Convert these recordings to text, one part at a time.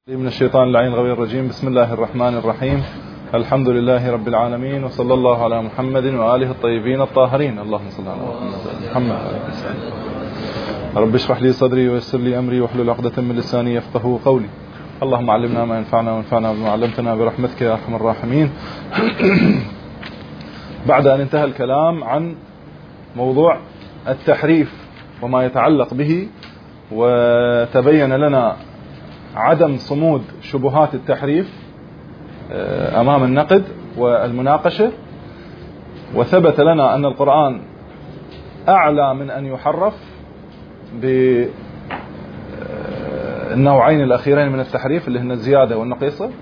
من الشيطان اللعين الغوي الرجيم. بسم الله الرحمن الرحيم. الحمد لله رب العالمين، وصلى الله على محمد وآله الطيبين الطاهرين. اللهم صل على محمد. رب اشرح لي صدري ويسر لي أمري واحلل عقدة من لساني يفقهوا قولي. اللهم علمنا ما ينفعنا وانفعنا بما علمتنا برحمتك يا أرحم الراحمين. بعد أن انتهى الكلام عن موضوع التحريف وما يتعلق به، وتبين لنا عدم صمود شبهات التحريف أمام النقد والمناقشة، وثبت لنا أن القرآن أعلى من أن يحرف بالنوعين الأخيرين من التحريف اللي هن الزيادة والنقيصة،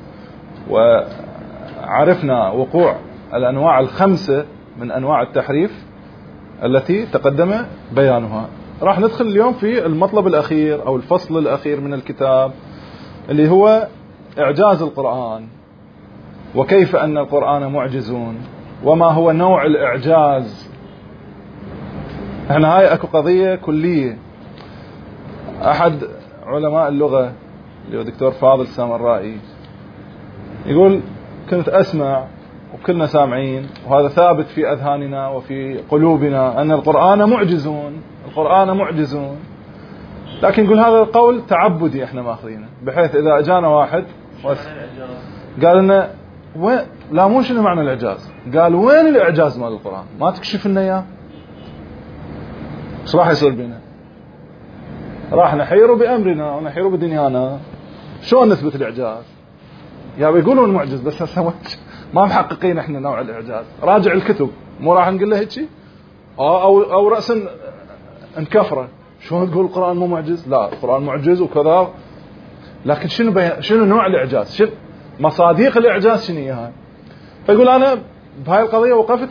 وعرفنا وقوع الأنواع الخمسة من أنواع التحريف التي تقدم بيانها. راح ندخل اليوم في المطلب الأخير أو الفصل الأخير من الكتاب، اللي هو إعجاز القرآن، وكيف أن القرآن معجزون، وما هو نوع الإعجاز. احنا هاي اكو قضية كلية. أحد علماء اللغة اللي هو دكتور فاضل سامرائي يقول: كنت أسمع وكلنا سامعين، وهذا ثابت في أذهاننا وفي قلوبنا، أن القرآن معجزون، القرآن معجزون. لكن يقول هذا القول تعبدي احنا ماخذينه، بحيث إذا أجانا واحد قال لنا لا مو شنو معنى الإعجاز، قال وين الإعجاز مال القرآن؟ ما تكشف لنا إياه. ايش راح يصير بينا؟ راح نحير بأمرنا ونحير بدنيانا. شلون نثبت الإعجاز؟ يا بيقولون معجز، بس هسه ما محققين احنا نوع الإعجاز. راجع الكتب، مو راح نقول له هيك او رأسا نكفره. شلون تقول القرآن مو معجز؟ لا، القرآن معجز وكذا، لكن شنو نوع الإعجاز؟ شنو مصادق الإعجاز؟ شنو هي؟ فيقول أنا بهاي القضية وقفت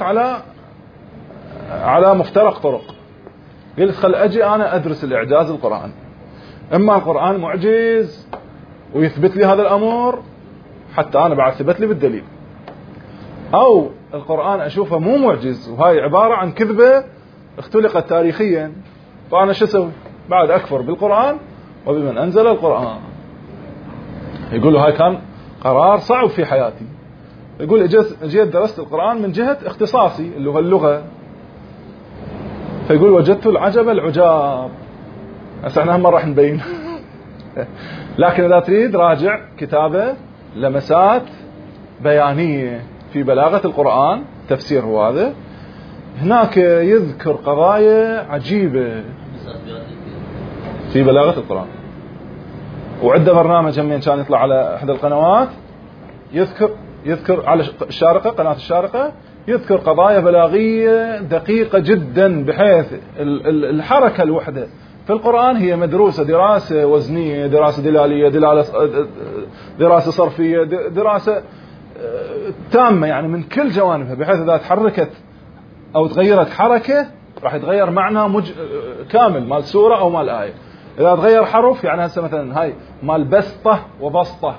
على مفترق طرق. قلت خل أجي أنا أدرس الإعجاز القرآن. إما القرآن معجز ويثبت لي هذا الأمر حتى أنا بعد ثبت لي بالدليل، أو القرآن أشوفه مو معجز وهاي عبارة عن كذبة اختلقت تاريخيا. فأنا شو أسوي؟ بعد أكفر بالقرآن وبمن أنزل القرآن. يقول له هاي كان قرار صعب في حياتي. يقول جيت درست القرآن من جهة اختصاصي اللي هو اللغة. فيقول وجدت العجب العجاب. هسه احنا هم راح نبين. لكن إذا تريد راجع كتابه لمسات بيانية في بلاغة القرآن، تفسير هو هذا. هناك يذكر قضايا عجيبة في بلاغة القرآن، وعده برنامج همين كان يطلع على احدى القنوات يذكر على الشارقة، قناة الشارقة، يذكر قضايا بلاغية دقيقة جدا، بحيث الحركة الوحدة في القرآن هي مدروسة دراسة وزنية، دراسة دلالية، دراسة صرفية، دراسة تامة يعني من كل جوانبها، بحيث إذا تحركت أو تغيرت حركة راح يتغير معنى كامل مال سورة أو مال آية. إذا تغير حرف، يعني هسه مثلا هاي مال بسطة وبسطة،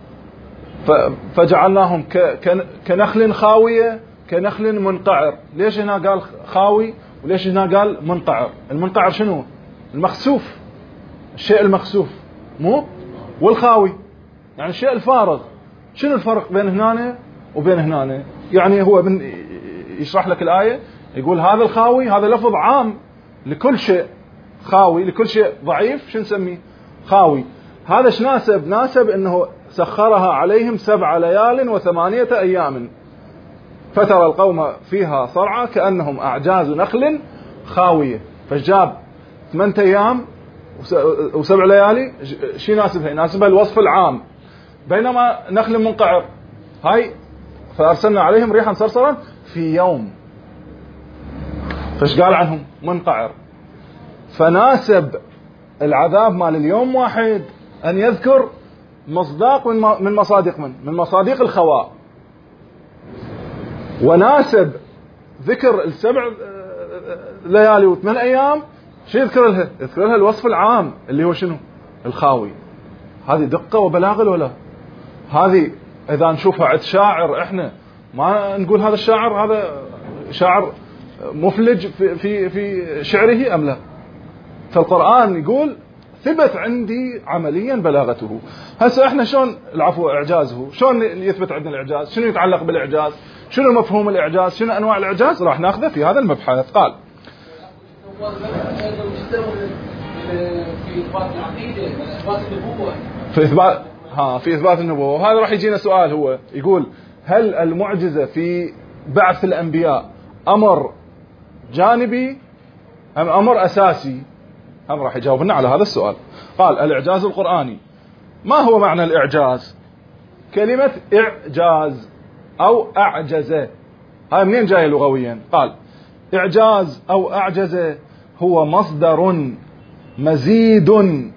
فجعلناهم كنخل خاوية كنخل منقعر. ليش هنا قال خاوي وليش هنا قال منقعر؟ المنقعر شنو؟ المخسوف، الشيء المخسوف، مو والخاوي يعني الشيء الفارغ. شنو الفرق بين هنا وبين هنا؟ يعني هو يشرح لك الآية، يقول هذا الخاوي هذا لفظ عام لكل شيء خاوي، لكل شيء ضعيف شو نسميه؟ خاوي. هذا شناسب؟ ناسب انه سخرها عليهم 7 ليال و8 أيام فترى القوم فيها صرعى كأنهم أعجاز نخل خاوية. فجاب 8 أيام و7 ليالي. شي يناسبها؟ يناسبها الوصف العام. بينما نخل منقعر هاي فأرسلنا عليهم ريحا صرصرا في يوم. فايش قال عنهم؟ منقعر. فناسب العذاب مال اليوم واحد أن يذكر مصداق من مصادق الخواء، وناسب ذكر 7 ليالي و8 أيام شو يذكر لها؟ يذكر لها الوصف العام اللي هو شنو؟ الخاوي. هذه دقة وبلاغة ولا؟ هذه إذا نشوفها عند شاعر احنا ما نقول هذا الشاعر هذا شاعر مفلج في شعره أم لا؟ فالقرآن يقول ثبت عندي عمليا بلاغته. هسه احنا شلون اعجازه، شلون يثبت عندنا الاعجاز، شنو يتعلق بالاعجاز، شنو مفهوم الاعجاز، شنو انواع الاعجاز، راح ناخذه في هذا المبحث. قال في إثبات العقيدة، إثبات النبوة، في إثبات النبوة. وهذا راح يجينا سؤال، هو يقول هل المعجزة في بعث الأنبياء أمر جانبي أم أمر أساسي؟ هم راح يجاوبنا على هذا السؤال. قال الإعجاز القرآني. ما هو معنى الإعجاز؟ كلمة إعجاز أو أعجزة، هاي منين جاية لغويا؟ قال إعجاز أو أعجزة هو مصدر مزيد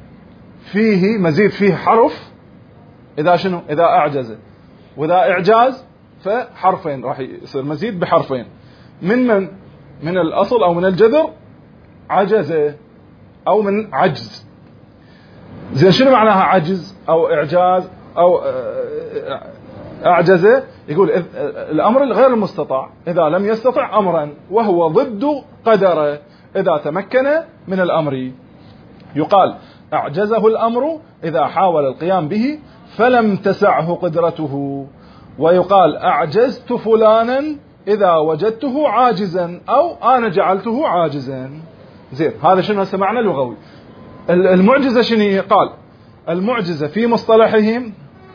فيه حرف، إذا شنو؟ إذا أعجز. وإذا إعجاز فحرفين، راح يصير مزيد بحرفين من الأصل أو من الجذر عجزة أو من عجز. زين شنو معناها عجز أو إعجاز أو أعجزة؟ يقول الأمر الغير المستطاع إذا لم يستطع أمرا، وهو ضد قدره إذا تمكن من الأمر. يقال أعجزه الأمر إذا حاول القيام به فلم تسعه قدرته. ويقال أعجزت فلانا إذا وجدته عاجزا أو أنا جعلته عاجزا. زين هذا شنو سمعنا لغوي. المعجزة شنو؟ قال المعجزة في مصطلحهم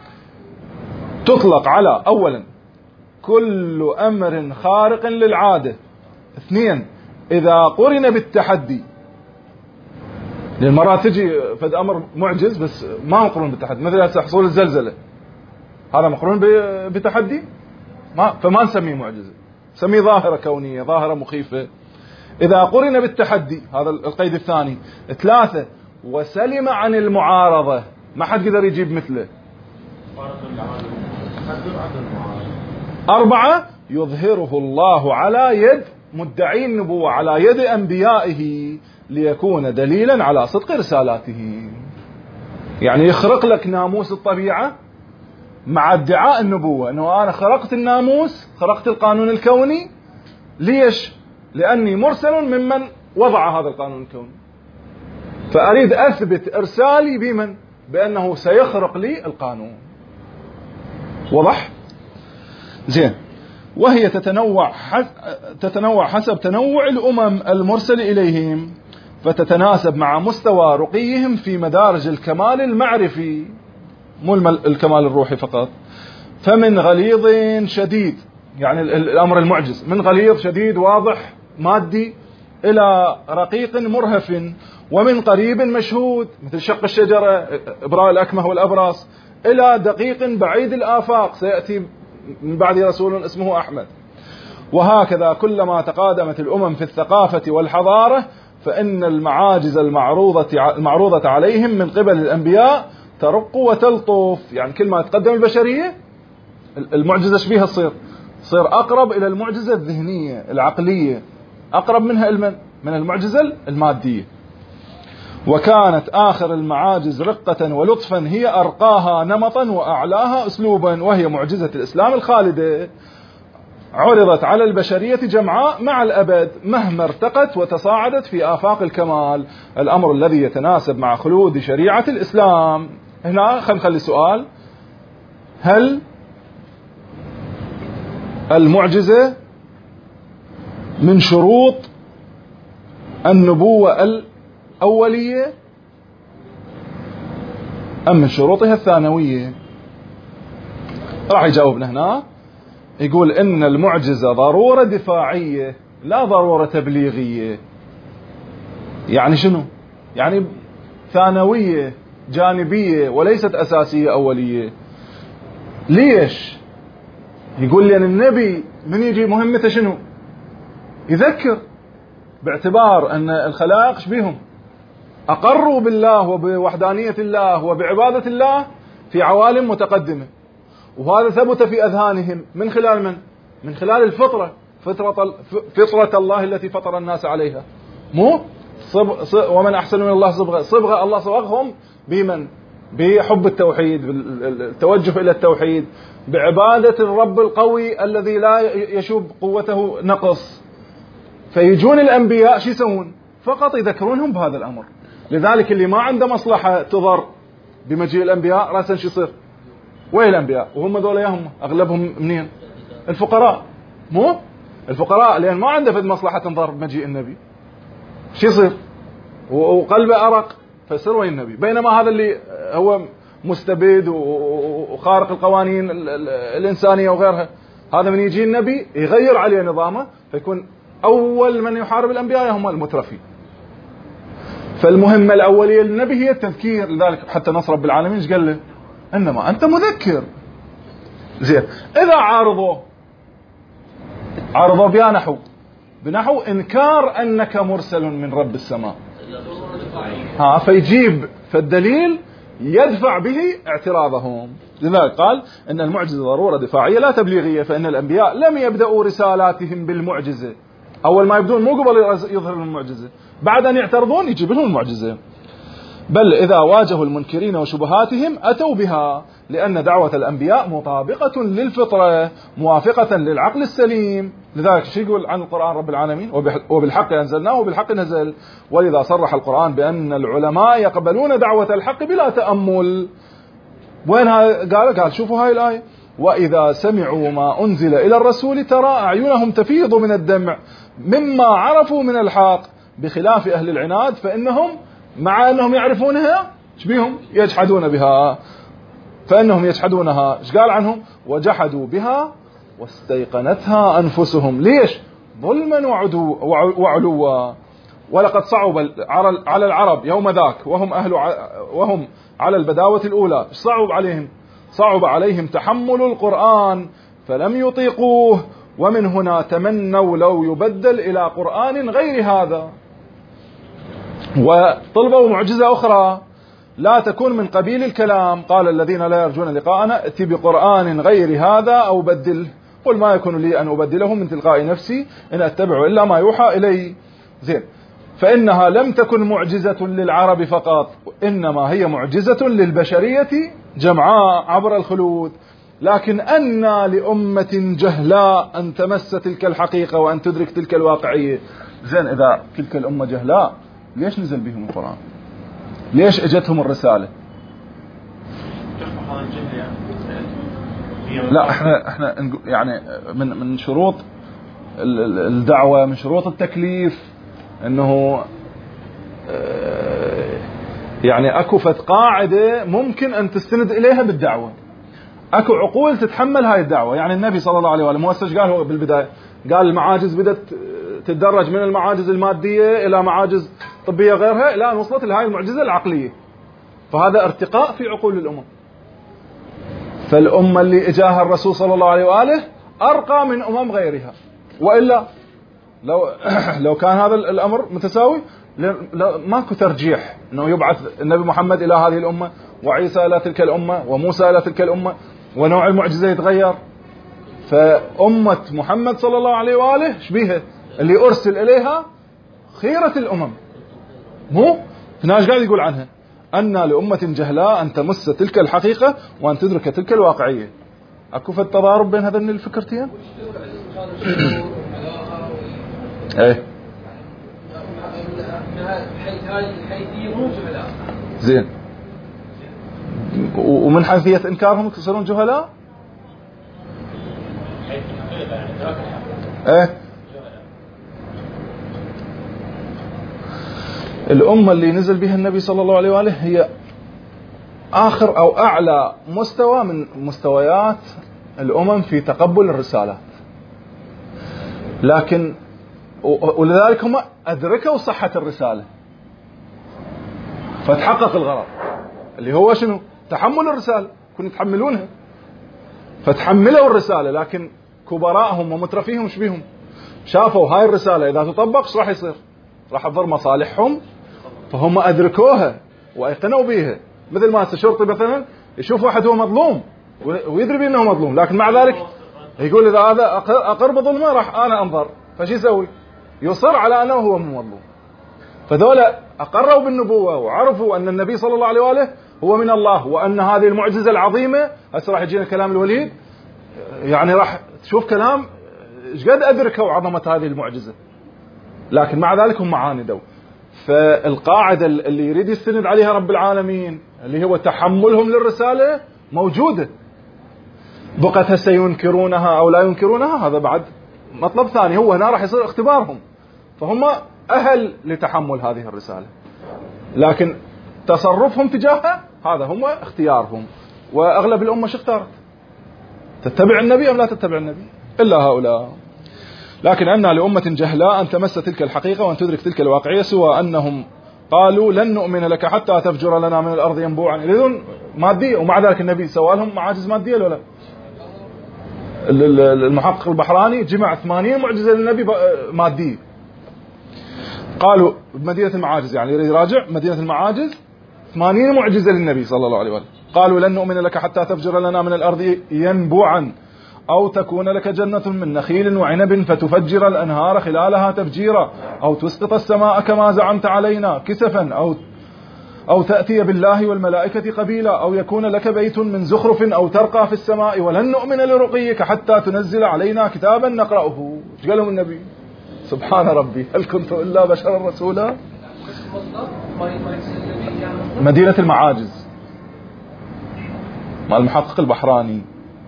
تطلق على أولا كل أمر خارق للعادة، اثنين إذا قرن بالتحدي، لأن مرات تجي فد أمر معجز بس ما مقرون بالتحدي، مثل حصول الزلزلة هذا مقرون بتحدي فما نسميه معجزة، نسميه ظاهرة كونية، ظاهرة مخيفة. إذا قرن بالتحدي هذا القيد الثاني. ثلاثة وسلم عن المعارضة، ما حد قدر يجيب مثله. أربعة يظهره الله على يد مدعي النبوة، على يد أنبيائه ليكون دليلا على صدق رسالاته. يعني يخرق لك ناموس الطبيعة مع ادعاء النبوة، أنه أنا خرقت الناموس، خرقت القانون الكوني. ليش؟ لأني مرسل ممن وضع هذا القانون الكوني، فأريد أثبت إرسالي بمن؟ بأنه سيخرق لي القانون. وضح؟ زين. وهي تتنوع حسب تنوع الأمم المرسل إليهم، فتتناسب مع مستوى رقيهم في مدارج الكمال المعرفي، مو الكمال الروحي فقط. فمن غليظ شديد، يعني الأمر المعجز، من غليظ شديد واضح مادي إلى رقيق مرهف، ومن قريب مشهود مثل شق الشجرة، إبراء الأكمه والأبرص، إلى دقيق بعيد الآفاق سيأتي من بعد رسول اسمه أحمد. وهكذا كلما تقادمت الأمم في الثقافة والحضارة فإن المعاجز المعروضة عليهم من قبل الأنبياء ترق وتلطف. يعني كل ما تقدم البشرية المعجزة شبيها تصير أقرب إلى المعجزة الذهنية العقلية، أقرب منها من المعجزة المادية. وكانت آخر المعاجز رقة ولطفا هي أرقاها نمطا وأعلاها أسلوبا، وهي معجزة الإسلام الخالدة، عرضت على البشرية جمعاء مع الأبد مهما ارتقت وتصاعدت في آفاق الكمال، الأمر الذي يتناسب مع خلود شريعة الإسلام. هنا خلي سؤال: هل المعجزة من شروط النبوة الأولية أم من شروطها الثانوية؟ راح يجاوبنا هنا، يقول إن المعجزة ضرورة دفاعية لا ضرورة تبليغية. يعني شنو؟ يعني ثانوية جانبية وليست أساسية أولية. ليش؟ يقول لي أن النبي من يجي مهمته شنو؟ يذكر، باعتبار أن الخلائق شبيهم أقروا بالله وبوحدانية الله وبعبادة الله في عوالم متقدمة، وهذا ثبت في أذهانهم من خلال من؟ من خلال الفطرة، فطرة الله التي فطر الناس عليها. مو ومن أحسن من الله صبغة الله صبغهم بمن؟ بحب التوحيد، بالتوجه إلى التوحيد، بعبادة الرب القوي الذي لا يشوب قوته نقص. فيجون الأنبياء شو يسوون؟ فقط يذكرونهم بهذا الأمر. لذلك اللي ما عنده مصلحة تضر بمجيء الأنبياء رأسا شو يصير؟ وين الأنبياء؟ وهم ذولا ياهم أغلبهم منين؟ الفقراء. مو الفقراء لأن ما عنده فد مصلحة تنضر بمجيء النبي شو يصير؟ وقلبه أرق فيصير وين النبي. بينما هذا اللي هو مستبد وخارق القوانين الإنسانية وغيرها، هذا من يجي النبي يغير عليه نظامه فيكون أول من يحارب الأنبياء هم المترفين. فالمهمة الأولية للنبي هي التذكير. لذلك حتى نص رب العالمين ايش قال له؟ إنما أنت مذكر. زين إذا عارضوا بنحو إنكار أنك مرسل من رب السماء، فيجيب فالدليل يدفع به اعتراضهم. لذلك قال إن المعجزة ضرورة دفاعية لا تبليغية، فإن الأنبياء لم يبدأوا رسالاتهم بالمعجزة. أول ما يبدون مو قبل يظهر المعجزة، بعد أن يعترضون يجيب لهم المعجزة. بل إذا واجهوا المنكرين وشبهاتهم أتوا بها، لأن دعوة الأنبياء مطابقة للفطرة موافقة للعقل السليم. لذلك شو يقول عن القرآن رب العالمين؟ وبالحق أنزلناه وبالحق نزل. ولذا صرح القرآن بأن العلماء يقبلون دعوة الحق بلا تأمل. وينها؟ قال شوفوا هاي الآية: وإذا سمعوا ما أنزل إلى الرسول ترى أعينهم تفيض من الدمع مما عرفوا من الحق، بخلاف أهل العناد فإنهم مع أنهم يعرفونها شبيهم يجحدون بها، فإنهم يجحدونها. ايش قال عنهم؟ وجحدوا بها واستيقنتها أنفسهم. ليش؟ ظلما وعلوا. ولقد صعب على العرب يوم ذاك وهم على البداوة الأولى. صعب عليهم تحمل القرآن فلم يطيقوه، ومن هنا تمنوا لو يبدل إلى قرآن غير هذا، وطلبوا معجزة أخرى لا تكون من قبيل الكلام. قال الذين لا يرجون لقاءنا ائت بقرآن غير هذا أو بدله، قل ما يكون لي أن أبدله من تلقاء نفسي إن أتبع إلا ما يوحى إلي. زين، فإنها لم تكن معجزة للعرب فقط، إنما هي معجزة للبشرية جمعاء عبر الخلود. لكن أنى لأمة جهلاء أن تمس تلك الحقيقة وأن تدرك تلك الواقعية. زين، إذا تلك الأمة جهلاء ليش نزل بهم القرآن؟ ليش اجتهم الرسالة؟ لا، احنا يعني من شروط الدعوة، من شروط التكليف انه يعني اكو فت قاعدة ممكن ان تستند اليها بالدعوة، اكو عقول تتحمل هاي الدعوة. يعني النبي صلى الله عليه وآله مؤسس قال هو بالبداية، قال المعاجز بدت تتدرج من المعاجز المادية الى معاجز طبية غيرها، الى ان وصلت لهاي المعجزة العقلية. فهذا ارتقاء في عقول الأمم. فالأمة اللي اجاها الرسول صلى الله عليه وآله أرقى من أمم غيرها، وإلا لو كان هذا الأمر متساوي ماكو ترجيح أنه يبعث النبي محمد إلى هذه الأمة وعيسى إلى تلك الأمة وموسى إلى تلك الأمة ونوع المعجزة يتغير. فأمة محمد صلى الله عليه وآله شبيهة اللي أرسل إليها خيرة الأمم. مو هناش قاعد يقول عنها أن لأمة جهلاء أن تمس تلك الحقيقة وأن تدرك تلك الواقعية. أكو في التضارب بين هذين الفكرتين؟ ايه زين، ومن حيثية إنكارهم يصيرون جهلاء. ايه، الأمة اللي نزل بها النبي صلى الله عليه وآله هي آخر أو أعلى مستوى من مستويات الأمم في تقبل الرسالات، لكن ولذلك هم أدركوا صحة الرسالة فتحقق الغرض اللي هو شنو؟ تحمل الرسالة، كانوا يتحملونها فتحملوا الرسالة. لكن كبراءهم ومترفيهم شبيهم شافوا هاي الرسالة إذا تطبق ايش راح يصير؟ راح تضر مصالحهم، فهم أدركوها وأيقنوا بيها. مثل ما الشرطي مثلا يشوف واحد هو مظلوم ويدري بأنه مظلوم، لكن مع ذلك يقول إذا هذا أقرب ظلمه راح أنا أنظر، فشي يسوي؟ يصر على أنه هو مظلوم. فذولا أقروا بالنبوة وعرفوا أن النبي صلى الله عليه وآله هو من الله، وأن هذه المعجزة العظيمة. هسه راح يجينا كلام الوليد، يعني راح تشوف كلام ايش قد أدركوا عظمة هذه المعجزة، لكن مع ذلك هم عاندوا. فالقاعدة اللي يريد يستند عليها رب العالمين اللي هو تحملهم للرسالة موجودة. بقت هسه ينكرونها أو لا ينكرونها هذا بعد مطلب ثاني، هو هنا راح يصير اختبارهم، فهم أهل لتحمل هذه الرسالة، لكن تصرفهم تجاهها هذا هم اختيارهم. وأغلب الأمة شو اختارت؟ تتبع النبي أم لا تتبع النبي؟ إلا هؤلاء. لكن أن لأمة جهلاء أن تمس تلك الحقيقة وأن تدرك تلك الواقعية، سوى أنهم قالوا لن نؤمن لك حتى تفجر لنا من الأرض ينبوعا. يريدون مادية، ومع ذلك النبي سوى لهم معاجز مادية ولا لا؟ المحقق البحراني جمع 80 معجزة للنبي مادية. قالوا بمدينة المعاجز، يعني يريد يراجع مدينة المعاجز 80 معجزة للنبي صلى الله عليه وسلم. قالوا لن نؤمن لك حتى تفجر لنا من الأرض ينبوعا أو تكون لك جنة من نخيل وعنب فتفجر الأنهار خلالها تفجيرا أو تسقط السماء كما زعمت علينا كسفا أو تأتي بالله والملائكة قبيلا أو يكون لك بيت من زخرف أو ترقى في السماء ولن نؤمن لرقيك حتى تنزل علينا كتابا نقرأه. ايش قالوا النبي؟ سبحان ربي هل كنت إلا بشرا رسولا. مدينة المعاجز مع المحقق البحراني،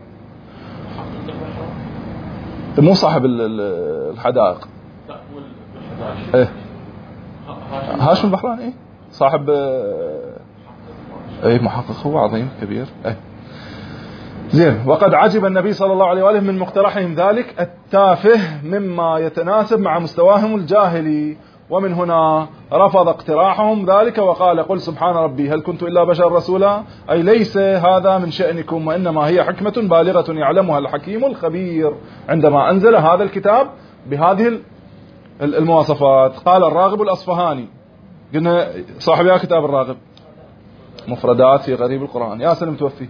مو صاحب الحدائق، ايه هاشم البحراني، ايه صاحب، ايه محقق هو عظيم كبير، ايه زين. وقد عجب النبي صلى الله عليه وآله من مقترحهم ذلك التافه مما يتناسب مع مستواهم الجاهلي، ومن هنا رفض اقتراحهم ذلك وقال قل سبحان ربي هل كنت إلا بشر رسولا، أي ليس هذا من شأنكم وإنما هي حكمة بالغة يعلمها الحكيم الخبير عندما أنزل هذا الكتاب بهذه المواصفات. قال الراغب الأصفهاني، قلنا صاحب يا كتاب الراغب مفردات في غريب القرآن، يا سلم توفي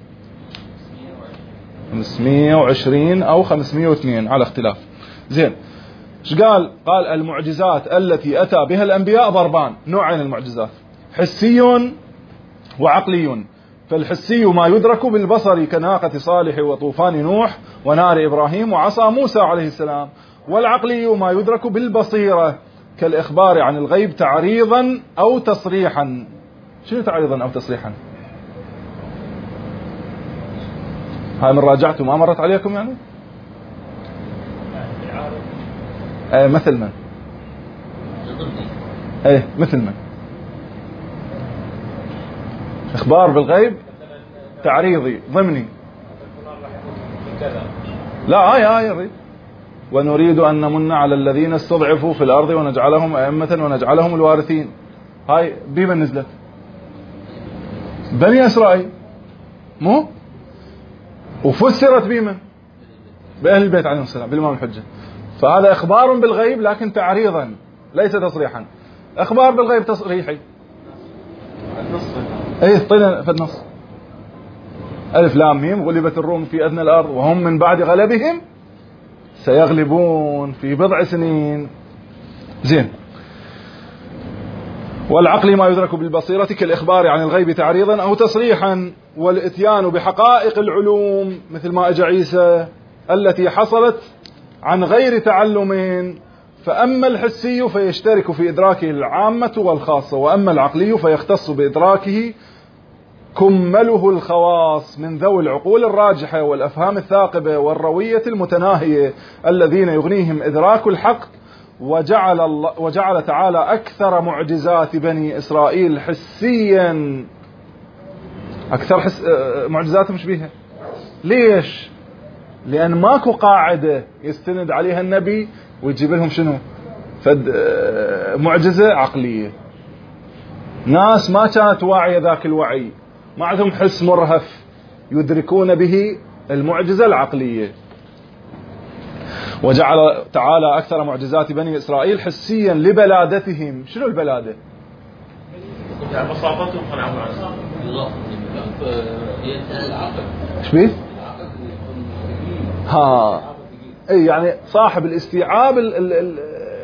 520 أو 502 على اختلاف. زين ايش قال؟ قال المعجزات التي أتى بها الأنبياء ضربان، نوعين المعجزات، حسي وعقلي. فالحسي ما يدرك بالبصر كناقة صالح وطوفان نوح ونار إبراهيم وعصا موسى عليه السلام، والعقلي ما يدرك بالبصيرة كالإخبار عن الغيب تعريضا أو تصريحا. شنو تعريضا أو تصريحا؟ هاي من راجعته ما مرت عليكم يعني؟ مثل من؟ مثل من؟ إخبار بالغيب تعريضي ضمني. لا آية ونريد أن نمن على الذين استضعفوا في الأرض ونجعلهم أئمة ونجعلهم الوارثين. هاي بمن نزلت؟ بني إسرائيل، مو؟ وفسرت بمن؟ بأهل البيت عليهم السلام بالإمام الحجة. فهذا إخبار بالغيب لكن تعريضا ليس تصريحا. إخبار بالغيب تصريحي، طينا في النص ألف لام ميم غلبت الروم في أدنى الأرض وهم من بعد غلبهم سيغلبون في بضع سنين. زين. والعقل ما يدرك بالبصيرة كالإخبار عن الغيب تعريضا أو تصريحا، والإتيان بحقائق العلوم مثل ما أجى عيسى التي حصلت عن غير تعلم. فأما الحسي فيشترك في إدراكه العامة والخاصة، وأما العقلي فيختص بإدراكه كمله الخواص من ذوي العقول الراجحة والأفهام الثاقبة والروية المتناهية الذين يغنيهم إدراك الحق. وجعل تعالى أكثر معجزات بني إسرائيل حسيا، أكثر معجزات مش بيها. ليش؟ لأن ماكو قاعدة يستند عليها النبي ويجيب لهم شنو؟ معجزة عقلية. ناس ما كانت واعية ذاك الوعي، ما عندهم حس مرهف يدركون به المعجزة العقلية. وجعل تعالى أكثر معجزات بني إسرائيل حسيا لبلادتهم. شنو البلادة؟ بساطتهم ايش بيه؟ يعني صاحب الاستيعاب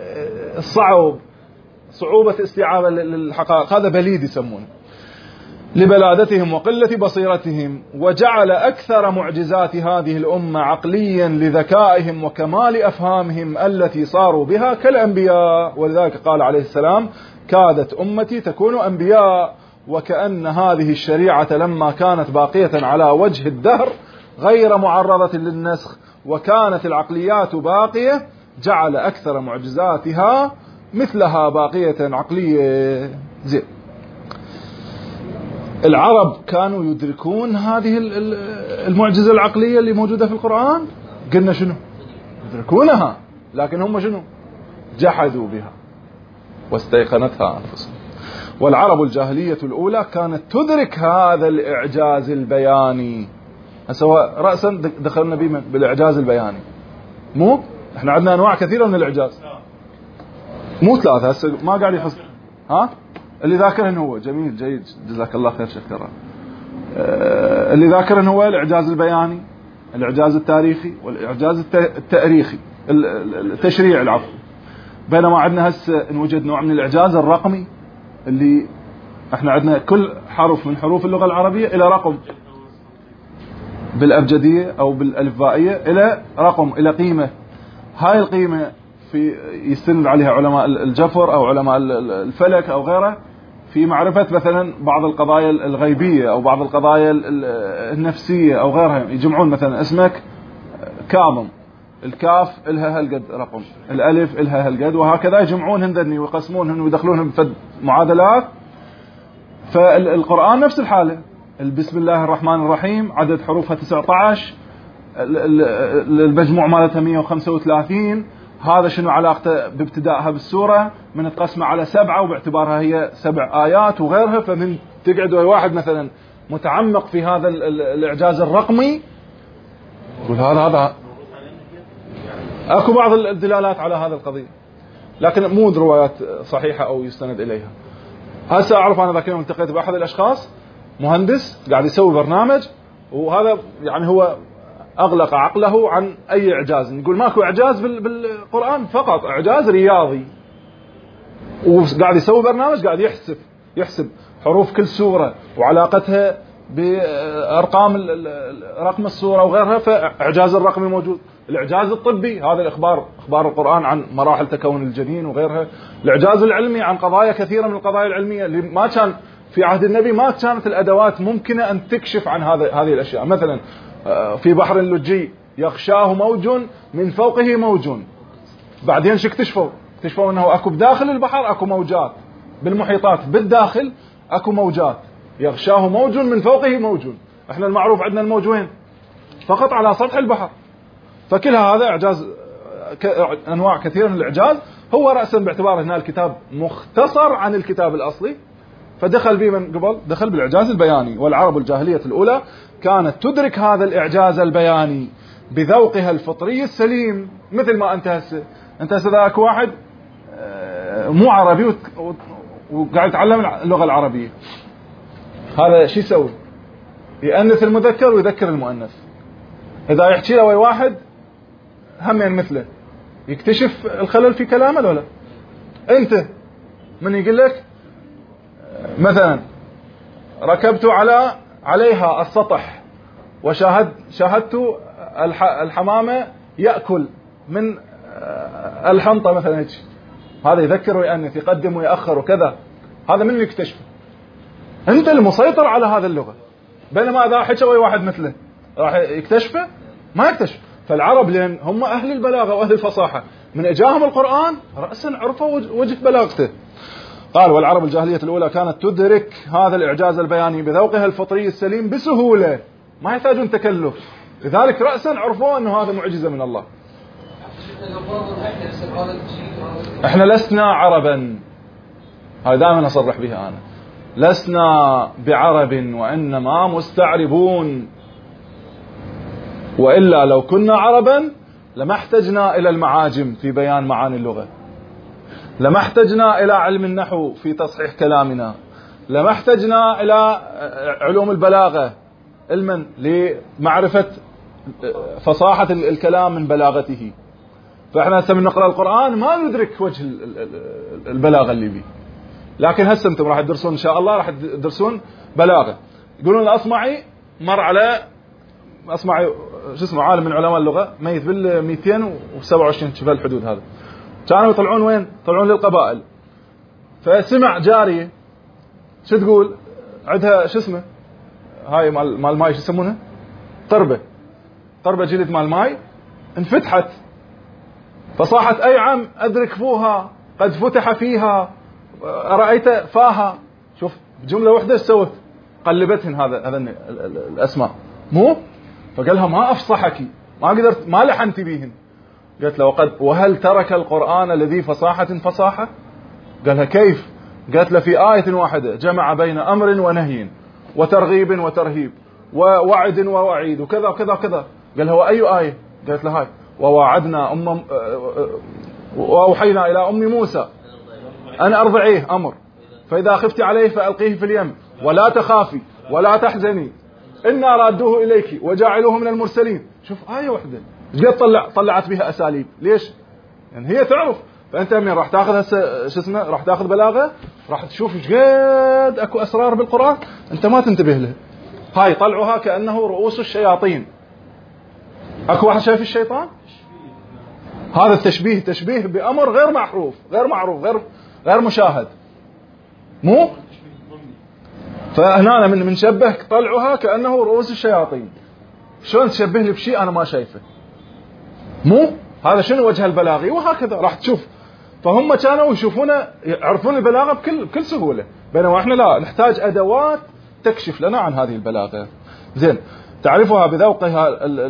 الصعب، صعوبة استيعاب الحقائق، هذا بليد يسمونه. لبلادتهم وقلة بصيرتهم، وجعل أكثر معجزات هذه الأمة عقليا لذكائهم وكمال أفهامهم التي صاروا بها كالأنبياء. ولذلك قال عليه السلام: كادت أمتي تكون أنبياء. وكأن هذه الشريعة لما كانت باقية على وجه الدهر غير معرضة للنسخ وكانت العقليات باقية، جعل أكثر معجزاتها مثلها باقية عقلية. زين، العرب كانوا يدركون هذه المعجزة العقلية اللي موجودة في القرآن؟ قلنا شنو؟ يدركونها، لكن هم شنو؟ جحدوا بها واستيقنتها أنفسهم. والعرب الجاهلية الأولى كانت تدرك هذا الإعجاز البياني. سواء رأسا دخلنا بما بالإعجاز البياني، مو احنا عندنا أنواع كثيرة من الإعجاز، مو ثلاثة هسه ما قاعد يحس. ها اللي ذاكرهن هو جميل جيد، جزاك الله خير شكرا. اللي ذاكرهن هو الإعجاز البياني، الإعجاز التاريخي، والإعجاز التاريخي التشريع العفو. بينما عندنا هسه نوجد نوع من الإعجاز الرقمي، اللي احنا عندنا كل حرف من حروف اللغة العربية إلى رقم بالأبجدية أو بالألفبائية، إلى رقم، إلى قيمة. هاي القيمة في يستند عليها علماء الجفر أو علماء الفلك أو غيره في معرفة مثلا بعض القضايا الغيبية أو بعض القضايا النفسية أو غيرها. يجمعون مثلا اسمك كاظم، الكاف إلها هالقد رقم، الألف إلها هالقد، وهكذا يجمعون هندني ويقسمونهن ويدخلونهم في معادلات. فالقرآن نفس الحالة، بسم الله الرحمن الرحيم عدد حروفها 19، المجموع مالتها 135. هذا شنو علاقته بابتدائها بالسورة؟ من تقسمه على 7 وباعتبارها هي 7 آيات وغيرها. فمن تقعد واحد مثلا متعمق في هذا الإعجاز الرقمي يقول هذا اكو بعض الدلالات على هذا القضية، لكن مو روايات صحيحة او يستند اليها. هسه اعرف انا ذاك يوم التقيت باحد الاشخاص مهندس قاعد يسوي برنامج، وهذا يعني هو اغلق عقله عن اي اعجاز. يقول ماكو اعجاز بالقرآن، فقط اعجاز رياضي. وقاعد يسوي برنامج قاعد يحسب حروف كل سورة وعلاقتها بارقام رقم السورة وغيرها. فاعجاز الرقمي موجود. الاعجاز الطبي، هذا اخبار القرآن عن مراحل تكون الجنين وغيرها. الاعجاز العلمي عن قضايا كثيرة من القضايا العلمية اللي ما كان في عهد النبي، ما كانت الادوات ممكنة ان تكشف عن هذه الاشياء. مثلا في بحر اللجي يغشاه موج من فوقه موج، بعدين شو اكتشفوا انه اكو بداخل البحر اكو موجات، بالمحيطات بالداخل اكو موجات، يغشاه موج من فوقه موج. احنا المعروف عندنا الموج وين؟ فقط على سطح البحر. فكل هذا اعجاز، انواع كثيرة من الاعجاز. هو رأسا باعتبار هنا الكتاب مختصر عن الكتاب الاصلي، فدخل به من قبل، دخل بالاعجاز البياني. والعرب الجاهلية الاولى كانت تدرك هذا الاعجاز البياني بذوقها الفطري السليم. مثل ما انت هسه ذاك واحد مو عربي وقاعد يتعلم اللغة العربية، هذا شو يسوي؟ يأنث المذكر ويذكر المؤنث. إذا يحكي له واحد همين مثله يكتشف الخلل في كلامه ولا لا؟ أنت من يقول لك مثلا ركبت عليها السطح شاهدت الحمامة يأكل من الحنطة مثلا هيك، هذا يذكر ويأنث، يقدم ويأخر وكذا. هذا من يكتشفه؟ أنت المسيطر على هذا اللغة. بينما إذا حكى واحد مثله راح يكتشفه؟ ما يكتشف. فالعرب لأن هم أهل البلاغة وأهل الفصاحة، من إجاهم القرآن رأسا عرفوا وجه بلاغته. قال والعرب الجاهلية الأولى كانت تدرك هذا الإعجاز البياني بذوقها الفطري السليم بسهولة، ما يحتاجون تكلف. لذلك رأسا عرفوا أنه هذا معجزة من الله. احنا لسنا عربا، هذا دائما أصرح بها أنا، لسنا بعرب وإنما مستعربون. وإلا لو كنا عربا لما احتجنا إلى المعاجم في بيان معاني اللغة، لما احتجنا إلى علم النحو في تصحيح كلامنا، لما احتجنا إلى علوم البلاغة علما لمعرفة فصاحة الكلام من بلاغته. فإحنا من نقرأ القرآن ما ندرك وجه البلاغة اللي بيه، لكن هسه انتم راح تدرسون ان شاء الله، راح تدرسون بلاغه. يقولون الأصمعي مر على أصمعي شو اسمه عالم من علماء اللغه ميت بال 227 شوف الحدود هذا، كانوا يطلعون وين؟ يطلعون للقبائل. فسمع جاريه شو تقول؟ عندها شو اسمه هاي مال ماي شو يسمونها؟ قربه جلد مال ماي انفتحت، فصاحت اي عم ادرك فوها قد فتح فيها رايت فاها. شوف جمله واحده ايش سوت؟ قلبتهن هذا الاسماء مو؟ فقال لها ما افصحك، ما قدرت، ما لحنت بيهن. قالت له وهل ترك القرآن الذي فصاحة فصاحة؟ قالها كيف؟ قالت له في آية واحدة جمع بين أمر ونهي وترغيب وترهيب ووعد ووعيد وكذا وكذا وكذا. قالها وأي آية؟ قالت له هاي وواعدنا وأوحينا إلى أم موسى أن أرضعيه أمر، فإذا خفت عليه فألقيه في اليم ولا تخافي ولا تحزني إنا رادوه إليك وجاعلوه من المرسلين. شوف آية واحدة قد طلعت بها أساليب. ليش؟ يعني هي تعرف. فأنت من راح تأخذ شو اسمه، راح تأخذ بلاغة، راح تشوف ايش قد أكو أسرار بالقرآن أنت ما تنتبه له. هاي طلعوها كأنه رؤوس الشياطين. أكو واحد شايف الشيطان؟ هذا التشبيه تشبيه بأمر غير معروف غير مشاهد مو؟ فهنا من شبه طلعوها كأنه رؤوس الشياطين. شلون تشبه لي بشيء أنا ما شايفه مو؟ هذا شنو وجه البلاغي؟ وهكذا راح تشوف. فهم كانوا يشوفون يعرفون البلاغة بكل سهولة، بينما احنا لا، نحتاج أدوات تكشف لنا عن هذه البلاغة. زين، تعرفها بذوقها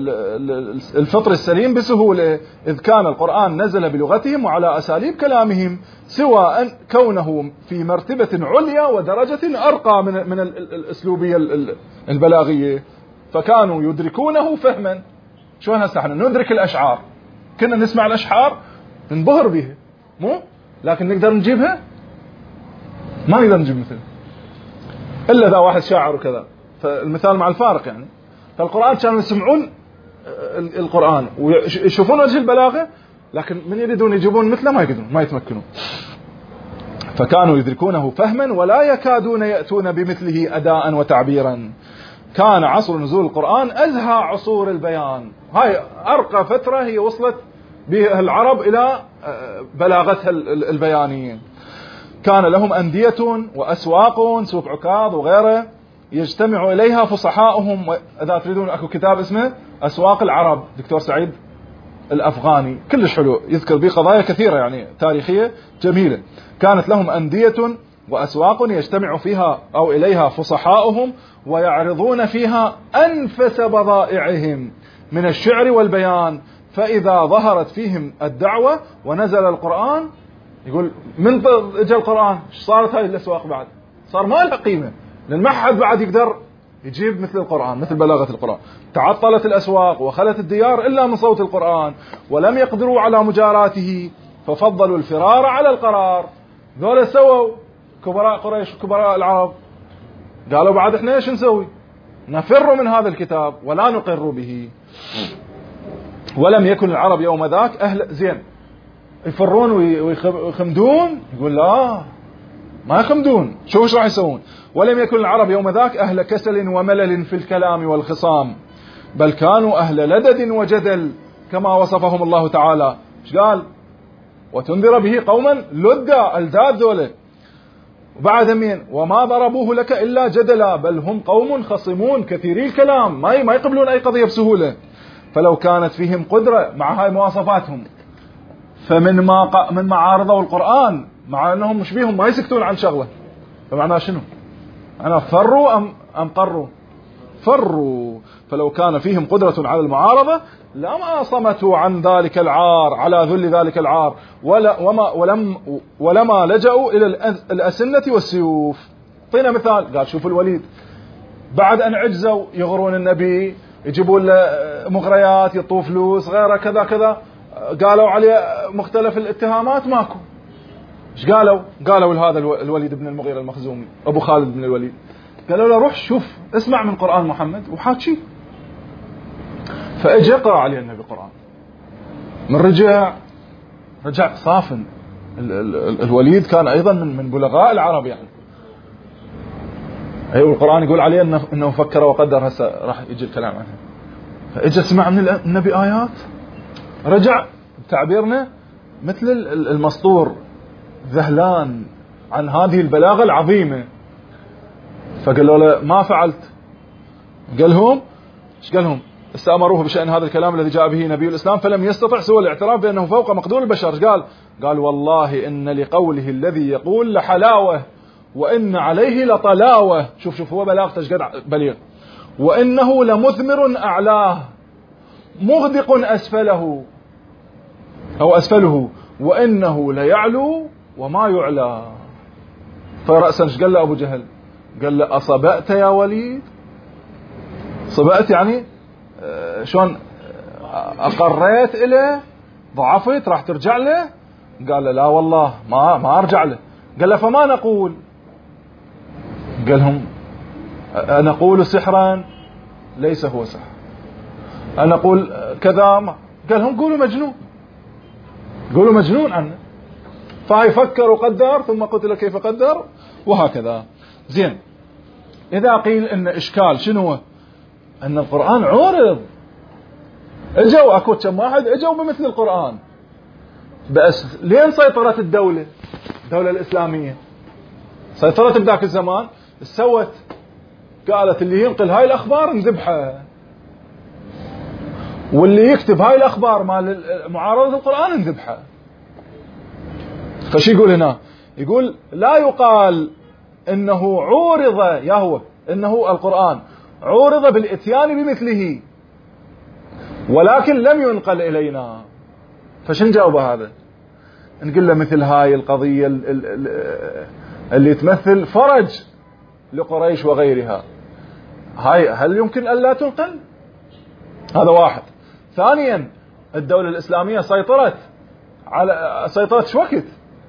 الفطر السليم بسهولة، إذ كان القرآن نزل بلغتهم وعلى أساليب كلامهم، سوى أن كونه في مرتبة عليا ودرجة أرقى من الأسلوبية البلاغية، فكانوا يدركونه فهما. شلون هسه احنا ندرك الأشعار؟ كنا نسمع الأشعار ننبهر بها مو؟ لكن نقدر نجيبها؟ ما نقدر نجيب مثل إلا ذا واحد شاعر وكذا. فالمثال مع الفارق يعني. فالقرآن كانوا يسمعون القرآن ويشوفون وجه البلاغة، لكن من يريدون يجيبون مثله ما يقدرون، ما يتمكنون. فكانوا يدركونه فهما ولا يكادون يأتون بمثله أداء وتعبيرا. كان عصر نزول القرآن أزهى عصور البيان. هاي أرقى فترة هي وصلت بها العرب إلى بلاغتها البيانية. كان لهم أندية وأسواق، سوق عكاظ وغيره، يجتمع إليها فصحاؤهم. إذا تريدون أكو كتاب اسمه أسواق العرب، دكتور سعيد الأفغاني، كلش حلو، يذكر به قضايا كثيرة يعني تاريخية جميلة. كانت لهم أندية وأسواق يجتمع فيها أو إليها فصحاؤهم ويعرضون فيها أنفس بضائعهم من الشعر والبيان. فإذا ظهرت فيهم الدعوة ونزل القرآن، يقول من اجى القرآن صارت هاي الأسواق بعد صار ما لها قيمة، لأن ما حد بعد يقدر يجيب مثل القرآن، مثل بلاغة القرآن. تعطلت الأسواق وخلت الديار إلا من صوت القرآن، ولم يقدروا على مجاراته، ففضلوا الفرار على القرار. ذولا سووا كبراء قريش وكبراء العرب، قالوا بعد احنا ايش نسوي؟ نفر من هذا الكتاب ولا نقر به. ولم يكن العرب يوم ذاك أهل زين يفرون ويخمدون، يقول لا ما يخمدون، شوف ايش راح يسوون. ولم يكن العرب يوم ذاك أهل كسل وملل في الكلام والخصام، بل كانوا أهل لدد وجدل كما وصفهم الله تعالى. ايش قال؟ وتنذر به قوما لدا، الداد ذولا. وبعد مين؟ وما ضربوه لك إلا جدلا، بل هم قوم خصمون كثيري الكلام، ما يقبلون أي قضية بسهولة. فلو كانت فيهم قدرة مع هاي مواصفاتهم، من معارضة القرآن، مع أنهم مش بيهم ما يسكتون عن شغلة، فمعناه شنو؟ أنا فروا أم قروا؟ فروا. فلو كان فيهم قدرة على المعارضة لما صمتوا عن ذلك العار، على ذل ذلك العار، ولما لجأوا إلى الأسنة والسيوف. طينا مثال، قال شوف الوليد بعد أن عجزوا يغرون النبي، يجيبون له مغريات، يطوه فلوس غيره كذا كذا، قالوا عليه مختلف الاتهامات، ماكو. ايش قالوا لهذا الوليد بن المغيرة المخزومي أبو خالد بن الوليد؟ قالوا له روح شوف اسمع من قرآن محمد وحاكي. فاجى يقرأ عليه النبي القرآن، من رجع صافن الوليد كان أيضا من بلغاء العرب يعني. أيوة القرآن يقول عليه إنه فكر وقدر، هسه راح يجي الكلام عنه. فإجا سمع من النبي آيات، رجع بتعبيرنا مثل المسطور ذهلان عن هذه البلاغة العظيمة. فقالوا له ما فعلت؟ قالهم ايش قالهم؟ استأمروه بشأن هذا الكلام الذي جاء به نبي الإسلام فلم يستطع سوى الاعتراف بأنه فوق مقدور البشر. قال والله إن لقوله الذي يقول لحلاوة وإن عليه لطلاوة. شوف هو بلاغته ايش قد بليغ. وإنه لمثمر أعلاه مغدق أسفله أو أسفله وإنه ليعلو وما يعلى. فرأسا ايش قال له أبو جهل؟ قال له أصبأت يا وليد؟ صبأت يعني شلون أقريت إليه؟ ضعفت راح ترجع له؟ قال له لا والله ما أرجع له. قال له فما نقول؟ قالهم نقول سحرا ليس هو سحر، نقول كذا. قالهم قولوا مجنون، قولوا مجنون عنه. فهي فكر وقدر ثم قتل كيف قدر وهكذا. زين، إذا قيل إن إشكال شنو؟ أن القرآن عورض. اجوا اكو كم واحد اجوا بمثل القرآن، بس لين سيطرت الدولة الإسلامية سيطرت بذاك الزمان، سوت قالت اللي ينقل هاي الأخبار نذبحه، واللي يكتب هاي الأخبار مال معارضة القرآن نذبحه. فشي يقول هنا؟ يقول لا يقال إنه عورض يهوه، إنه القرآن عورض بالإتيان بمثله ولكن لم ينقل إلينا. فشن جاوب هذا؟ نقول له مثل هاي القضية اللي تمثل فرج لقريش وغيرها، هاي هل يمكن أن لا تنقل؟ هذا واحد. ثانيا الدولة الإسلامية سيطرت شو وقت؟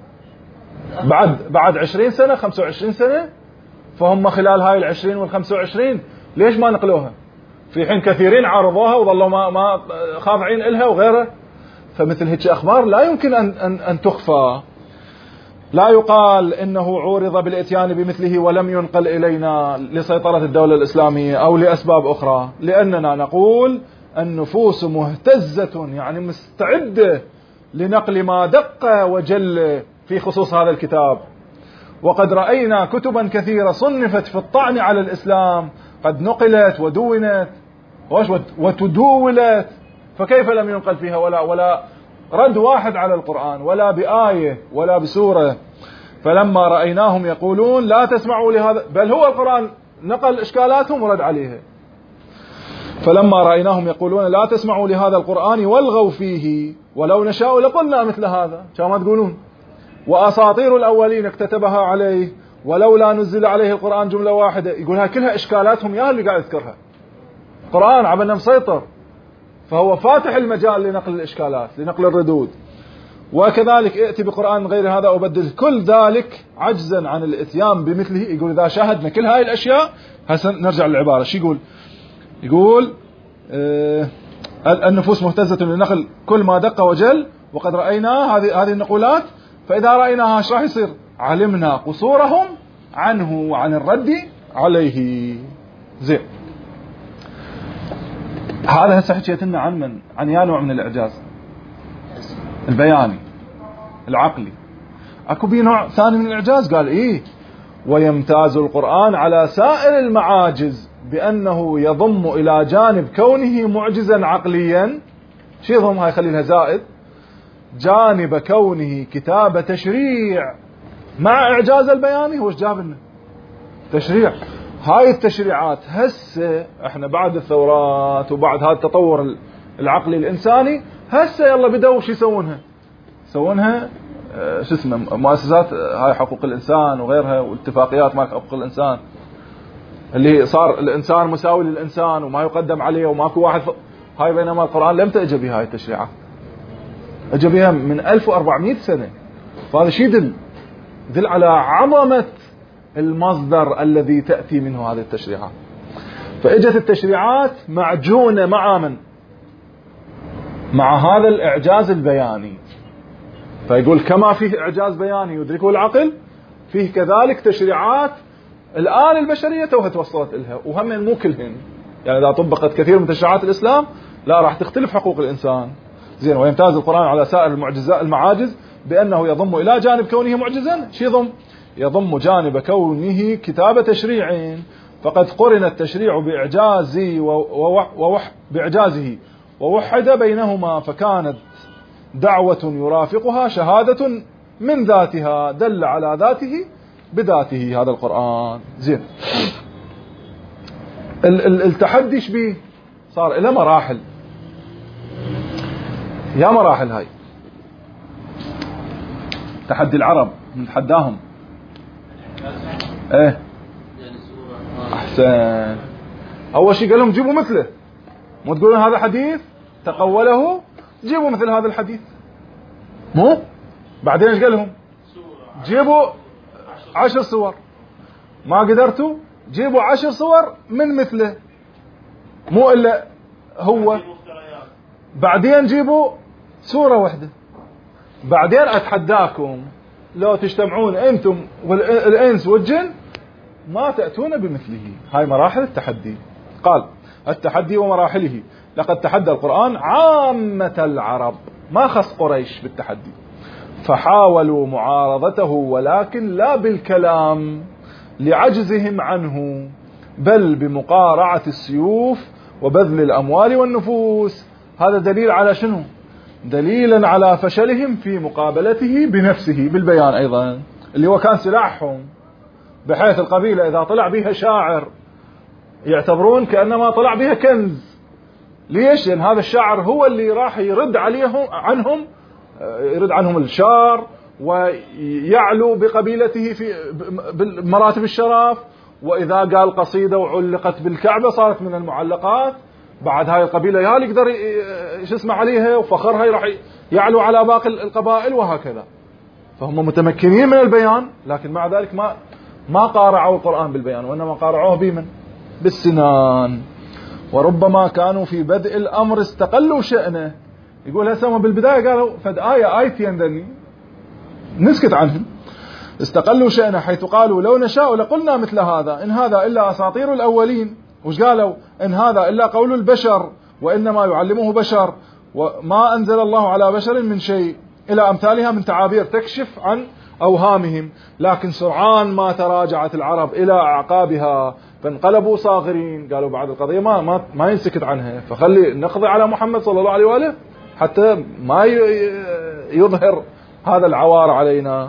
بعد 20 سنة 25 سنة. فهم خلال هاي 20 وال25 ليش ما نقلوها؟ في حين كثيرين عارضوها وظلوا ما خاضعين إلها وغيره. فمثل هيك أخبار لا يمكن أن تخفى. لا يقال إنه عورض بالإتيان بمثله ولم ينقل إلينا لسيطرة الدولة الإسلامية أو لأسباب أخرى، لأننا نقول النفوس مهتزة يعني مستعدة لنقل ما دق وجل في خصوص هذا الكتاب. وقد رأينا كتبا كثيرة صنفت في الطعن على الإسلام قد نقلت ودونت وتدولت، فكيف لم ينقل فيها ولا رد واحد على القرآن ولا بآية ولا بسورة؟ فلما رأيناهم يقولون لا تسمعوا لهذا، بل هو القرآن نقل إشكالاتهم ورد عليها. فلما رأيناهم يقولون لا تسمعوا لهذا القرآن والغوا فيه ولو نشاء لقلنا مثل هذا، كما تقولون وأساطير الأولين اكتتبها عليه ولولا نزل عليه القرآن جملة واحدة. يقول هاي كلها إشكالاتهم يا اللي قاعد يذكرها. القرآن عبنا مسيطر، فهو فاتح المجال لنقل الإشكالات لنقل الردود. وكذلك ائتي بقرآن غير هذا أبدل كل ذلك عجزا عن الاتيان بمثله. يقول إذا شاهدنا كل هاي الأشياء، هسه نرجع للعبارة شو يقول النفوس مهتزة لنقل كل ما دق وجل وقد رأينا هذه النقولات، فإذا رأيناها ايش راح يصير؟ علمنا قصورهم عنه وعن الرد عليه. زين، هذا هسه حكيت لنا عن يا نوع من الإعجاز البياني العقلي. اكو بي نوع ثاني من الإعجاز، قال ويمتاز القرآن على سائر المعاجز بأنه يضم إلى جانب كونه معجزا عقليا. شو يضم؟ هاي خلي لها زائد، جانب كونه كتاب تشريع مع إعجاز البياني. هو ايش جاب لنا؟ تشريع. هاي التشريعات هسه احنا بعد الثورات وبعد هذا التطور العقلي الإنساني هسه يلا بدأوا شو يسوونها شو اسمه مؤسسات هاي حقوق الإنسان وغيرها والاتفاقيات مع حقوق الإنسان، اللي صار الإنسان مساوي للإنسان وما يقدم عليه وماكو واحد هاي. بينما القرآن لم تأجى بها هاي التشريعات، أجى بها من 1400 سنة. فهذا شيء يدل على عظمة المصدر الذي تأتي منه هذه التشريعات. فإجت التشريعات معجونة مع هذا الإعجاز البياني. فيقول كما فيه إعجاز بياني يدركه العقل، فيه كذلك تشريعات الآن البشرية توها توصلت إلها، وهم مو كلهن. يعني إذا طبقت كثير من تشريعات الإسلام لا راح تختلف حقوق الإنسان. زين. ويمتاز القرآن على سائر المعاجز بأنه يضم إلى جانب كونه معجزا شي يضم جانب كونه كتاب تشريع، فقد قرن التشريع بإعجازه ووحد بينهما، فكانت دعوة يرافقها شهادة من ذاتها، دل على ذاته بذاته هذا القرآن. زين. التحدي شبيه صار إلى مراحل، يا مراحل هاي. تحدي العرب نتحداهم. ايه احسن. اول شيء قال لهم جيبوا مثله، مو تقولون هذا حديث تقوله، جيبوا مثل هذا الحديث. مو بعدين ايش قال لهم؟ جيبوا 10 صور. ما قدرتوا جيبوا 10 صور من مثله، مو الا هو. بعدين جيبوا سورة واحدة. بعدين اتحداكم لو تجتمعون انتم والانس والجن ما تأتون بمثله. هاي مراحل التحدي. قال التحدي ومراحله. لقد تحدى القرآن عامة العرب، ما خص قريش بالتحدي، فحاولوا معارضته ولكن لا بالكلام لعجزهم عنه، بل بمقارعة السيوف وبذل الأموال والنفوس. هذا دليل على شنو؟ دليلا على فشلهم في مقابلته بنفسه بالبيان أيضا، اللي هو كان سلاحهم، بحيث القبيلة إذا طلع بها شاعر يعتبرون كأنما طلع بها كنز. ليش؟ لأن هذا الشاعر هو اللي راح يرد عنهم الشار، ويعلو بقبيلته في مراتب الشرف. وإذا قال قصيدة وعلقت بالكعبة صارت من المعلقات، بعد هاي القبيلة يا اللي يقدر يسمع عليها، وفخرها راح يعلو على باقي القبائل وهكذا. فهم متمكنين من البيان، لكن مع ذلك ما قارعوا القرآن بالبيان، وإنما قارعوه بمن؟ بالسنان. وربما كانوا في بدء الأمر استقلوا شأنه. يقول هسه بالبداية قالوا فد آيتين ذني نسكت عنهم. استقلوا شأنه حيث قالوا لو نشاء لقلنا مثل هذا إن هذا إلا أساطير الأولين. وش قالوا؟ إن هذا إلا قول البشر وإنما يعلمه بشر وما أنزل الله على بشر من شيء، إلى أمثالها من تعابير تكشف عن أوهامهم. لكن سرعان ما تراجعت العرب إلى أعقابها فانقلبوا صاغرين. قالوا بعد القضية ما ينسكت عنها، فخلي نقضي على محمد صلى الله عليه وآله حتى ما يظهر هذا العوار علينا.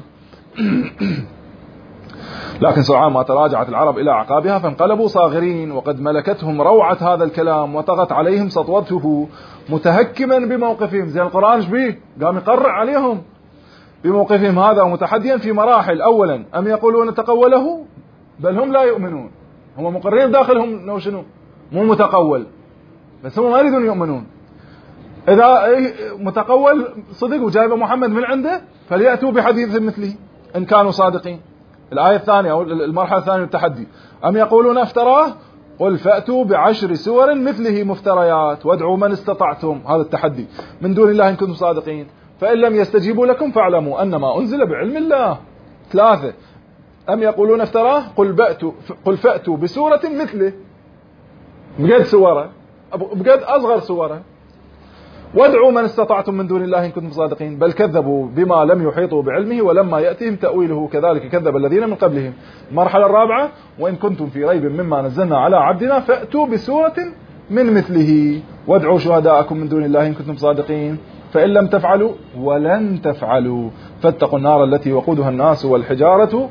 لكن سرعان ما تراجعت العرب إلى أعقابها فانقلبوا صاغرين، وقد ملكتهم روعة هذا الكلام وطغت عليهم سطوته متهكما بموقفهم. زي القرآن شبيه قام يقرع عليهم بموقفهم هذا، ومتحديا في مراحل. أولا أم يقولون تقوله، بل هم لا يؤمنون. هم مقررين داخلهم انه شنو؟ مو متقول، بس هم ما يريدون يؤمنون. إذا متقول صدق وجايب محمد من عنده فليأتوا بحديث مثله إن كانوا صادقين. الآية الثانية أو المرحلة الثانية من التحدي. أم يقولون افتراه قل فأتوا ب10 سور مثله مفتريات وادعوا من استطعتم، هذا التحدي، من دون الله إن كنتم صادقين، فإن لم يستجيبوا لكم فاعلموا أنما أنزل بعلم الله. 3 أم يقولون افتراه قل فأتوا بسورة مثله، بقد سورة، بقد أصغر سورة، وادعوا من استطعتم من دون الله إن كنتم صادقين، بل كذبوا بما لم يحيطوا بعلمه ولما يأتهم تأويله كذلك كذب الذين من قبلهم. المرحلة الرابعة وإن كنتم في ريب مما نزلنا على عبدنا فأتوا بسورة من مثله وادعوا شهداءكم من دون الله إن كنتم صادقين، فإن لم تفعلوا ولن تفعلوا فاتقوا النار التي وقودها الناس والحجارة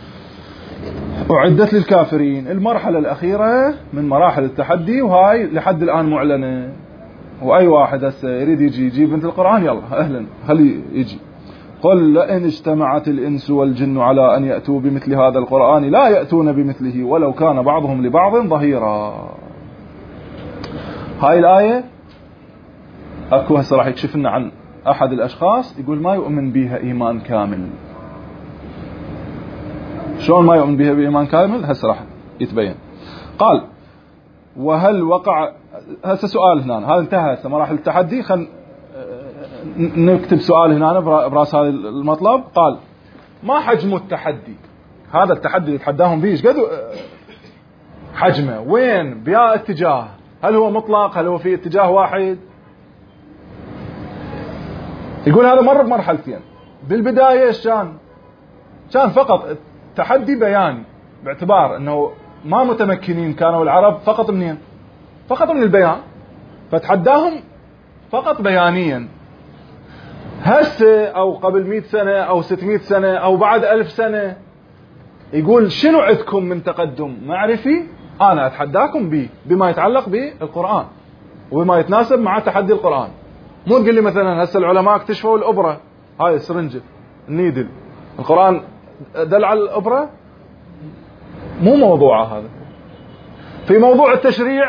أعدت للكافرين. المرحلة الأخيرة من مراحل التحدي، وهاي لحد الآن معلنة، وأي واحد هسه يريد يجيب مثل القرآن يلا أهلا خلي يجي. قل لئن اجتمعت الإنس والجن على أن يأتوا بمثل هذا القرآن لا يأتون بمثله ولو كان بعضهم لبعض ظهيرا. هاي الآية أكو هسه راح يكشف لنا عن أحد الأشخاص يقول ما يؤمن بها إيمان كامل. شلون ما يؤمن بها بإيمان كامل؟ هسه راح يتبين. قال وهل وقع، هسه سؤال هنا، هذا انتهى هسه مراحل التحدي، خل نكتب سؤال هنا براس هذا المطلب. قال: ما حجم التحدي؟ هذا التحدي اللي يتحداهم به ايش قد حجمه؟ وين؟ بيا اتجاه؟ هل هو مطلق؟ هل هو في اتجاه واحد؟ يقول هذا مر بمرحلتين. بالبداية ايش كان فقط تحدي بياني، باعتبار انه ما متمكنين كانوا العرب فقط منين؟ فقط من البيان، فتحداهم فقط بيانيا. هسه او قبل 100 سنة او 600 سنة او بعد 1000 سنة يقول شنو عندكم من تقدم معرفي؟ انا اتحداكم به بما يتعلق بالقرآن وبما يتناسب مع تحدي القرآن. مو تقول لي مثلا هسه العلماء اكتشفوا الابرة، هاي السرنجة النيدل، القرآن دل على الابرة؟ مو موضوعه هذا. في موضوع التشريع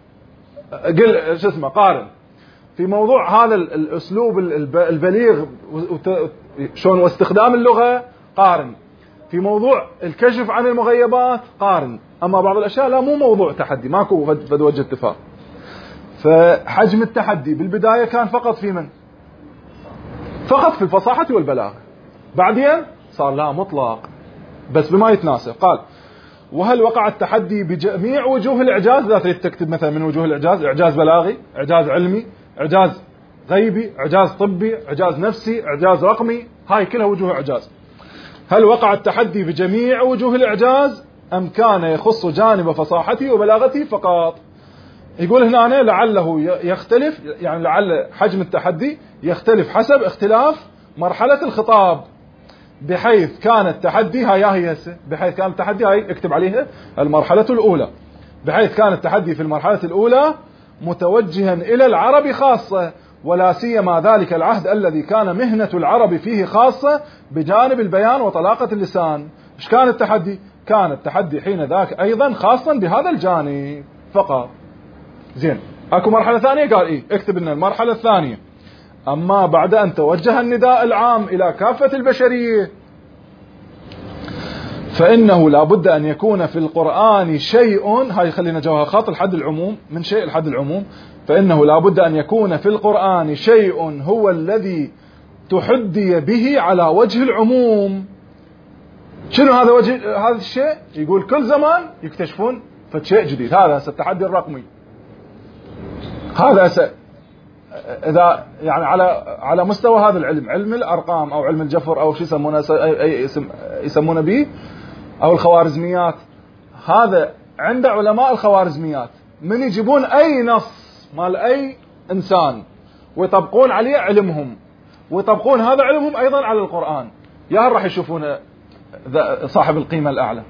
قل شو اسمه قارن. في موضوع هذا الاسلوب البليغ شلون واستخدام اللغة قارن. في موضوع الكشف عن المغيبات قارن. اما بعض الاشياء لا، مو موضوع تحدي، ماكو فد وجه اتفاق. فحجم التحدي بالبداية كان فقط في من؟ فقط في الفصاحة والبلاغة. بعدين صار لا، مطلق بس بما يتناسب. قال: وهل وقع التحدي بجميع وجوه الإعجاز؟ لا تريد تكتب مثلا من وجوه الإعجاز: إعجاز بلاغي، إعجاز علمي، إعجاز غيبي، إعجاز طبي، إعجاز نفسي، إعجاز رقمي، هاي كلها وجوه إعجاز. هل وقع التحدي بجميع وجوه الإعجاز أم كان يخص جانب فصاحته وبلاغته فقط؟ يقول هنا لعله يختلف، يعني لعل حجم التحدي يختلف حسب اختلاف مرحلة الخطاب، بحيث كان التحدي هي هسه، بحيث كان التحدي هاي اكتب عليها المرحلة الأولى، بحيث كان التحدي في المرحلة الأولى متوجها إلى العرب خاصة، ولا سيما ذلك العهد الذي كان مهنة العرب فيه خاصة بجانب البيان وطلاقة اللسان. إيش كان التحدي؟ كان التحدي حين ذاك أيضا خاصا بهذا الجانب فقط. زين، اكو مرحلة ثانية؟ قال ايه، اكتب لنا المرحلة الثانية: اما بعد ان توجه النداء العام الى كافة البشرية فانه لا بد ان يكون في القرآن شيء، هاي خلينا جوها خط الحد العموم، من شيء الحد العموم، فانه لا بد ان يكون في القرآن شيء هو الذي تحدي به على وجه العموم. شنو هذا هذا الشيء؟ يقول كل زمان يكتشفون فشيء جديد. هذا التحدي الرقمي، هذا إذا يعني على مستوى هذا العلم، علم الأرقام أو علم الجفر أو شو يسمونه، أي اسم يسمونه به، أو الخوارزميات. هذا عند علماء الخوارزميات من يجيبون أي نص مال أي إنسان ويطبقون عليه علمهم، ويطبقون هذا علمهم أيضا على القرآن، يا هل راح يشوفون صاحب القيمة الأعلى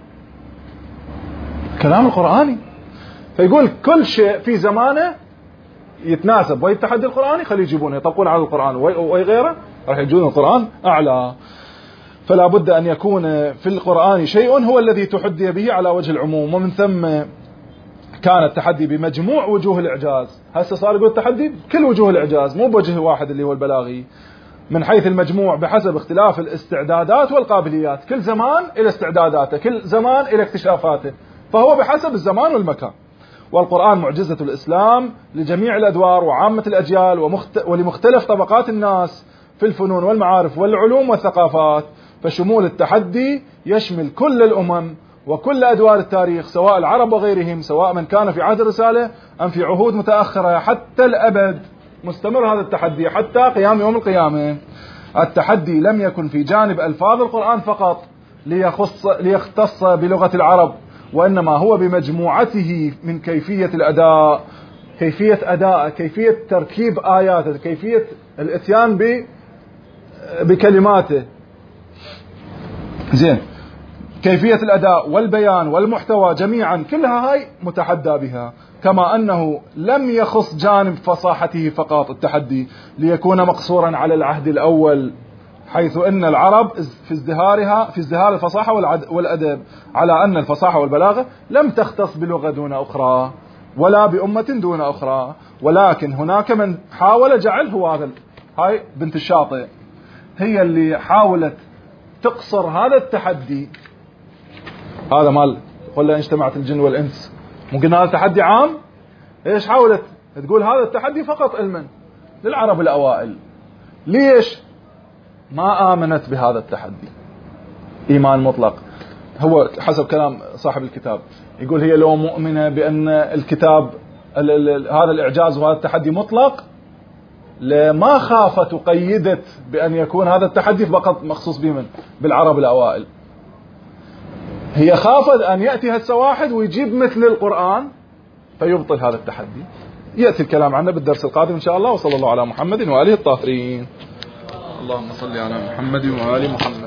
كلام القرآني. فيقول كل شيء في زمانه يتناسب ويا التحدي القرآني خليه يجيبونه يطبقون على القرآن، وغيره راح يجون القرآن أعلى. فلا بد أن يكون في القرآن شيء هو الذي تحدي به على وجه العموم، ومن ثم كان التحدي بمجموع وجوه الإعجاز. هسه صار يقول التحدي كل وجوه الإعجاز، مو بوجه واحد اللي هو البلاغي، من حيث المجموع بحسب اختلاف الاستعدادات والقابليات. كل زمان إلى استعداداته، كل زمان إلى اكتشافاته، فهو بحسب الزمان والمكان. والقرآن معجزة الإسلام لجميع الأدوار وعامة الأجيال ولمختلف طبقات الناس في الفنون والمعارف والعلوم والثقافات. فشمول التحدي يشمل كل الأمم وكل أدوار التاريخ، سواء العرب وغيرهم، سواء من كان في عهد الرسالة أم في عهود متأخرة، حتى الأبد مستمر هذا التحدي حتى قيام يوم القيامة. التحدي لم يكن في جانب ألفاظ القرآن فقط ليختص بلغة العرب، وإنما هو بمجموعته من كيفية الأداء، كيفية أداء، كيفية تركيب آياته، كيفية الاتيان بكلماته. زين، كيفية الأداء والبيان والمحتوى جميعا كلها هاي متحدى بها. كما أنه لم يخص جانب فصاحته فقط التحدي ليكون مقصورا على العهد الأول، حيث أن العرب في ازدهار الفصاحة والأدب، على أن الفصاحة والبلاغة لم تختص بلغة دون أخرى ولا بأمة دون أخرى، ولكن هناك من حاول جعله هاي بنت الشاطئ هي اللي حاولت تقصر هذا التحدي. هذا مال قل إن اجتمعت الجن والإنس، ممكن هذا تحدي عام. ايش حاولت تقول؟ هذا التحدي فقط علما للعرب الأوائل، ليش؟ ما آمنت بهذا التحدي إيمان مطلق. هو حسب كلام صاحب الكتاب يقول هي لو مؤمنة بأن الكتاب هذا الإعجاز وهذا التحدي مطلق لما خافت وقيدت بأن يكون هذا التحدي فقط مخصوص بمن؟ بالعرب الأوائل. هي خافت أن يأتي هسه واحد ويجيب مثل القرآن فيبطل هذا التحدي. يأتي الكلام عنه بالدرس القادم إن شاء الله. وصلى الله على محمد وآله الطاهرين. اللهم صل على محمد وآل محمد.